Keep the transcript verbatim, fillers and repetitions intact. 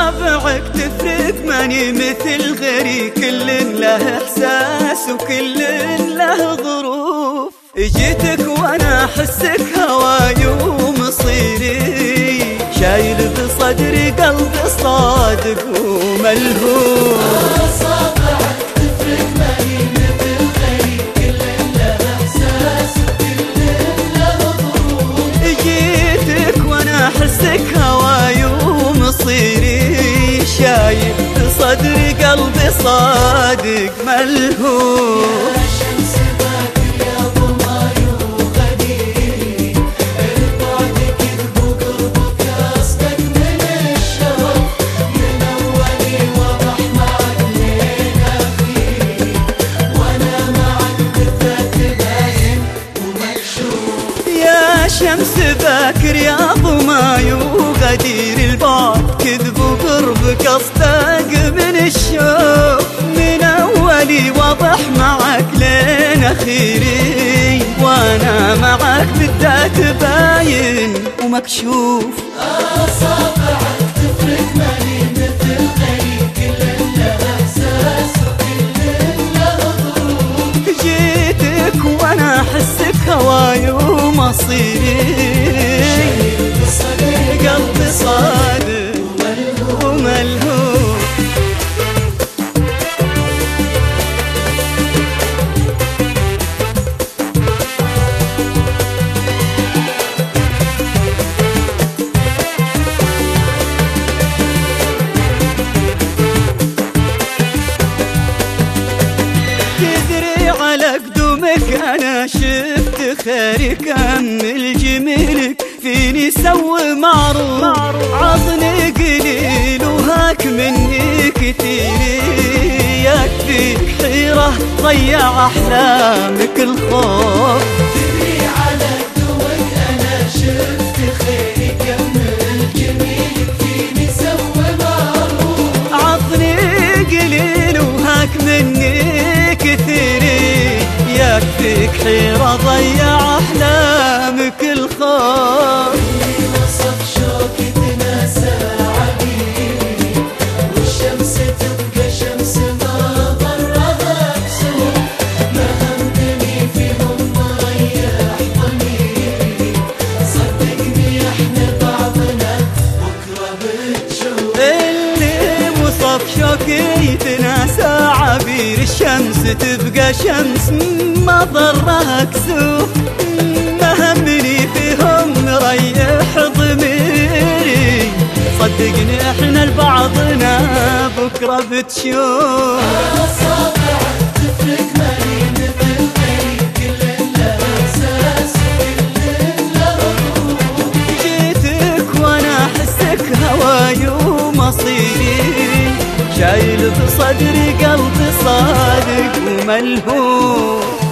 أصابعك تفرق ماني مثل غيري، كل له إحساس وكل له ظروف. جيتك وأنا أحسك هواي ومصيري، شايل بصدري قلبي صادق وملهوف. أصابعك تفرق ماني مثل غيري، كل له إحساس وكل له ظروف. جيتك وأنا أحسك هواي ومصيري، شايل بصدري قلبي صادق ملهوف. يا شمس باكر يا ضماي وغديري، البعد كذب وقربك أصدق من الشوق، من أولي واضح معك لين أخيري، وأنا معك بالذات باين ومكشوف. يا شمس باكر يا ضماي وغدير، البعد كذب وقربك أصدق من الشوق، من أولي واضح معك لين أخيري، وأنا معك بالذات باين ومكشوف. أصابعك تفرق ماني مثل غيري، كل له إحساس وكل له ظروف. جيتك وأنا أحسك هواي ومصيري، قلبي صادق وملهوف. تدري على قدومك أنا شفت خيري، كمل جميلك فيني سوي معروف. عطني قليل وهاك مني كتير، يكفيك حيرة ضيع أحلامك الخوف. تدري على قدومك أنا شفت خيري، كمل جميلك فيني سوي معروف. عطني قليل وهاك مني كثير، يكفيك حيرة ضيع أحلامك الخوف. وصف شوقي تناسى عبيري، والشمس تبقى شمس ما ضرها كسوف، ما همدني فيهم مريح ضميري، صدقني احنا بعضنا بكرة بتشوف. اللي وصف شوقي تناسى عبير، الشمس تبقى شمس ما ضرها كسوف، ما همني فيهم مريح ضميري، صدقني احنا لبعضنا بكرة بتشوف. أصابعك تفرق ماني مثل غيري، كل له إحساس وكل له ظروف. جيتك وانا احسك هواي ومصيري، شايل بصدري قلبي صادق وملهوف.